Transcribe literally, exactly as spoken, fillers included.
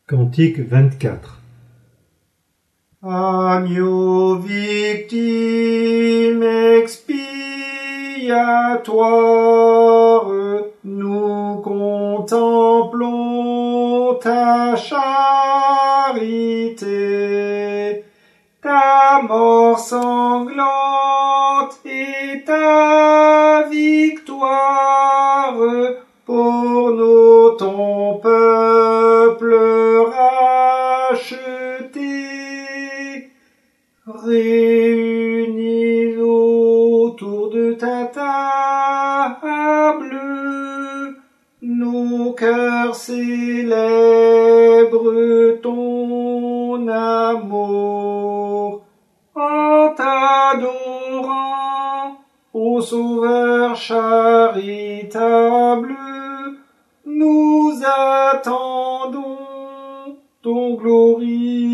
Cantique vingt-quatre. Agneau victime expiatoire, nous contemplons ta charité, ta mort sanglante et ta victoire pour nous, ton peuple racheté. Réunis autour de ta table, nos cœurs célèbrent ton amour en t'adorant, ô Sauveur charitable. Nous attendons ton glorieux